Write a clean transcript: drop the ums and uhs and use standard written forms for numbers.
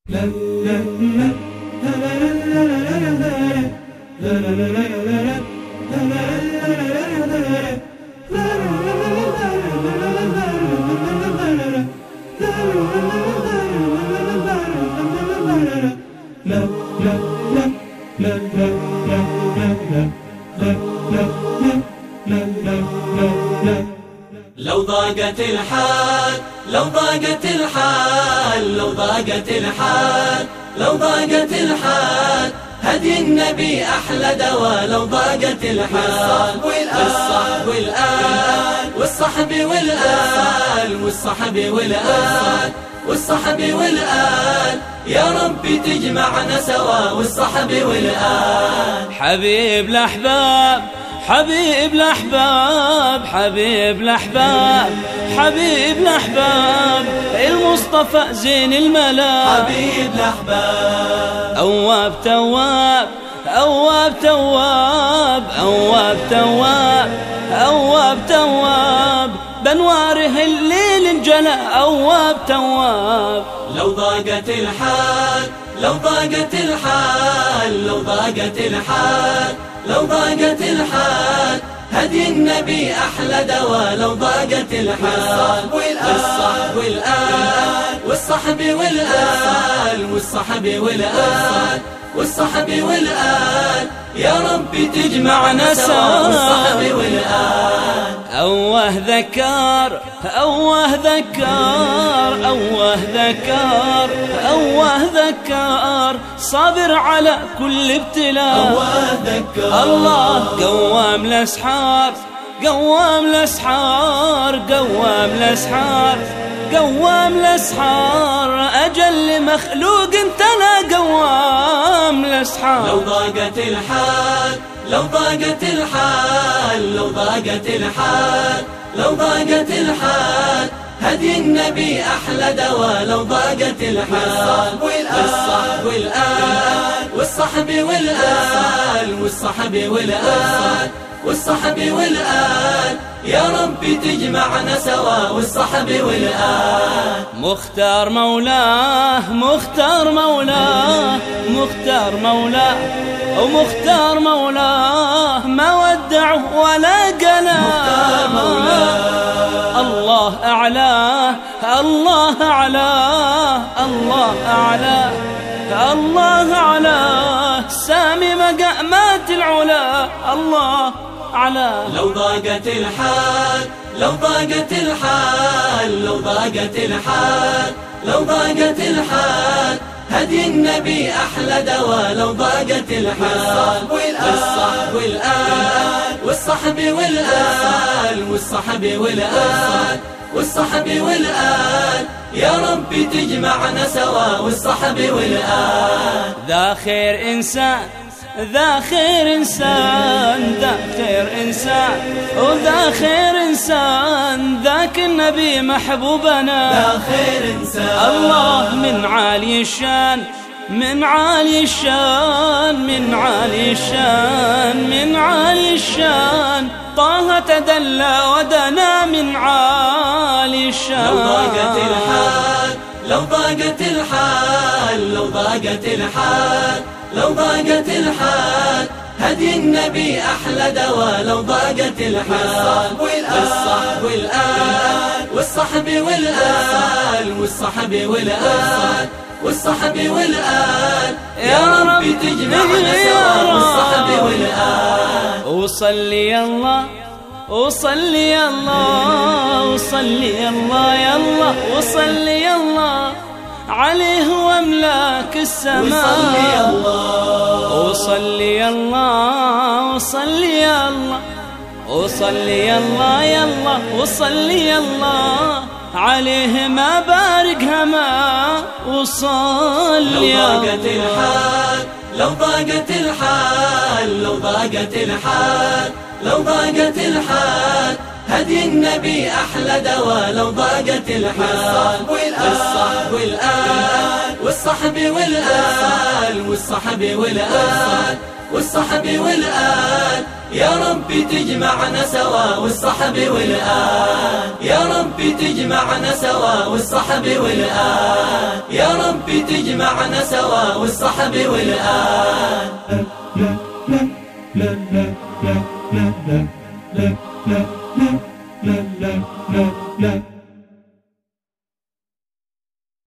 لو ضاقت الحال لو ضاقت الحال لو ضاقت الحال لو ضاقت الحال هدي النبي أحلى دواء. لو ضاقت الحال والصحب والآل والصحب والآل والصحب والآل والصحب والآل يا ربي تجمعنا سوا والصحب والآل. حبيب الأحباب حبيب الأحباب حبيب الأحباب حبيب الأحباب المصطفى زين الملا. حبيب الأحباب أواب تواب أواب تواب أواب تواب أواب تواب بنواره الليل انجلى. أواب تواب لو ضاقت الحال لو ضاقت الحال لو ضاقت الحال لو ضاقت الحال هدي النبي أحلى دواء. لو ضاقت الحال والصحب والآل والصحب والآل والصحب والآل والصحب والآل يا ربي تجمعنا سوا والصحب والآل. أوه ذكر أوه ذكر أوه ذكر أوه ذكر صابر على كل ابتلاء. أوه ذكر الله قوام الأسحار قوام الأسحار قوام الأسحار قوام الأسحار أجل مخلوق انت لا قوام الأسحار. لو ضاقت الحال لو ضاقت الحال لو ضاقت الحال لو ضاقت الحال هدي النبي أحلى دواء. لو ضاقت الحال والصحب والآل والصحب والآل والصحب والآل والصحب والآل يا ربي تجمعنا سوا والصحب والآل. مختار مولاه مختار مولاه مختار مولاه ومختار مولاه ما ودعه ولا قلاه. مختار مولاه الله أعلاه الله أعلاه الله أعلاه الله أعلاه سامي مقامات العلا. الله أعلاه لو ضاقت الحال لو ضاقت الحال لو ضاقت الحال لو ضاقت الحال هدي النبي أحلى دواء. لو ضاقت الحال والصحب والآل والصحب والآل والصحب والآل والصحب والآل يا ربي تجمعنا سوا والصحب والآل. ذا خير إنسان ذا خير إنسان ذا خير إنسان وذا خير إنسان ذاك النبي محبوبنا. ذا خير إنسان الله من عالي الشان من عالي الشان من عالي الشان من عالي الشان طه تدلى ودنا من عالي الشان. لو ضاقت الحال لو ضاقت الحال لو ضاقت الحال لو ضاقت الحال هدي النبي أحلى دواء. لو ضاقت الحال والصحب والآل والصحب والآل والصحب والآل والصحب والآل يا ربي تجمعنا سوا والصحب والآل. وصلي الله وصلي الله وصلي الله يا الله وصلي الله عليه واملاك السماء. وصلي الله وصلي الله وصلي الله يا الله وصلي الله عليه ما بارك هما. وصلي لو ضاقت الحال لو ضاقت الحال لو ضاقت الحال لو ضاقت الحال هدي النبي أحلى دواء. لو ضاقت الحال والصحب والآل والصحب والآل والصحب والآل والصحب والآل، يا ربي تجمعنا سوا والصحب والآل، يا ربي تجمعنا سوا والصحب والآل، يا ربي تجمعنا سوا والصحب والآل. لا